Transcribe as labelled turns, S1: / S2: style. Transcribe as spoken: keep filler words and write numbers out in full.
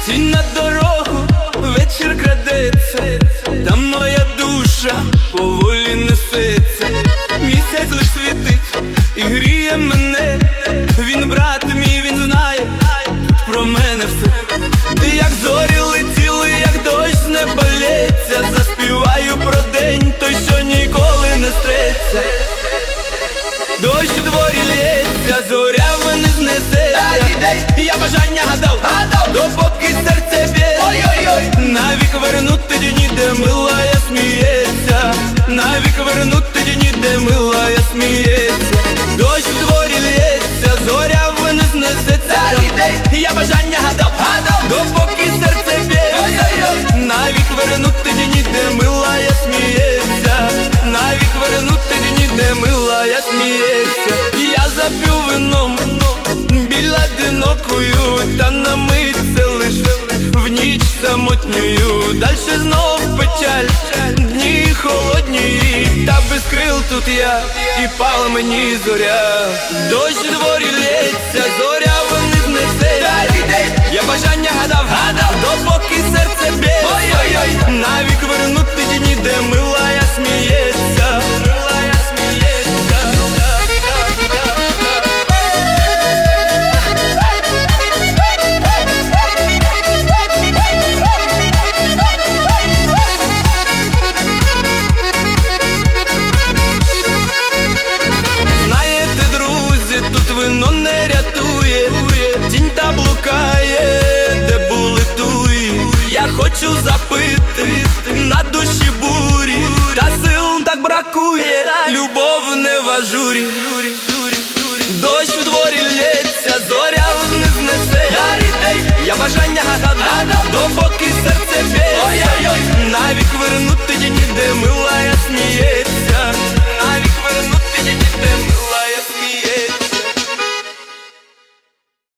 S1: Тінь на дорогу, вечір крадеться, та моя душа поволі несеться. Місяць лиш світить і гріє мене. Він брат мій, він знає про мене все. Як зорі летіли, як дощ не болеться. Заспіваю про день той, що ніколи не стреться. Дощ у дворі лється, зоря в мене знесеться. Я бажання гадав, допоки серце б'є. Навік вернути дні, де милая сміється. Навік вернути дні, де милая сміється. Дощ у дворі лється, зоря в мене знесеться. Я бажання гадав, допоки серце б'є. Навік вернути дні, де милая сміється. Навік вернути дні, де милая сміється. Я зап'ю вином біля одинокою, та на мить це лише в ніч самотнюю. Дальше знов печаль, дні холодні, та без крил тут я, і пала мені зоря. Дощ у дворі лється, зоря вниз несе. Я бажання гадав, допоки серце б'є. Навік вернути дні, де милая сміється. Вино не рятує, тінь та блукає, де були туї. Я хочу запити, на душі бурі, та сил так бракує, любов не в ажурі. Дощ у дворі лється, зоря вниз несе. Я бажання гадав, допоки серце б'є. Навік вернути дні, де милая